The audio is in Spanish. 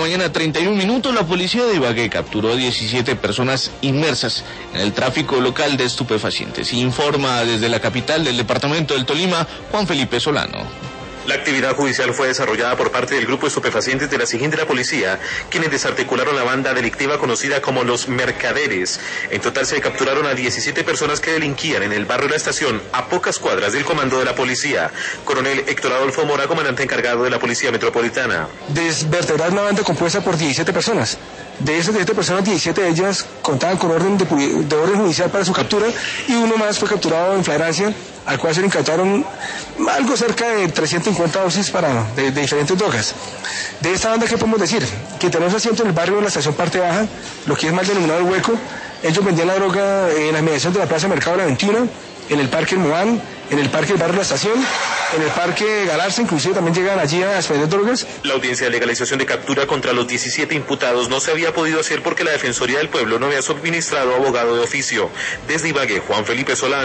mañana, 31 minutos, la policía de Ibagué capturó a 17 personas inmersas en el tráfico local de estupefacientes. Informa desde la capital del departamento del Tolima, Juan Felipe Solano. La actividad judicial fue desarrollada por parte del grupo de estupefacientes de la SIJIN de la policía, quienes desarticularon la banda delictiva conocida como Los Mercaderes. En total se capturaron a 17 personas que delinquían en el barrio La Estación, a pocas cuadras del comando de la policía. Coronel Héctor Adolfo Mora, comandante encargado de la Policía Metropolitana. Desvertebrar una banda compuesta por 17 personas. De esas 17 personas, 17 de ellas contaban con orden judicial para su captura, y uno más fue capturado en flagrancia, al cual se le incautaron algo cerca de 350 dosis de diferentes drogas. De esta banda, ¿qué podemos decir? Que tenemos asiento en el barrio de La Estación Parte Baja, lo que es mal denominado El Hueco. Ellos vendían la droga en las inmediaciones de la Plaza Mercado de la 21, en el Parque El Moán, en el Parque del Barrio La Estación, en el Parque Galarza, inclusive también llegan allí a expender drogas. La audiencia de legalización de captura contra los 17 imputados no se había podido hacer porque la Defensoría del Pueblo no había suministrado abogado de oficio. Desde Ibagué, Juan Felipe Solano.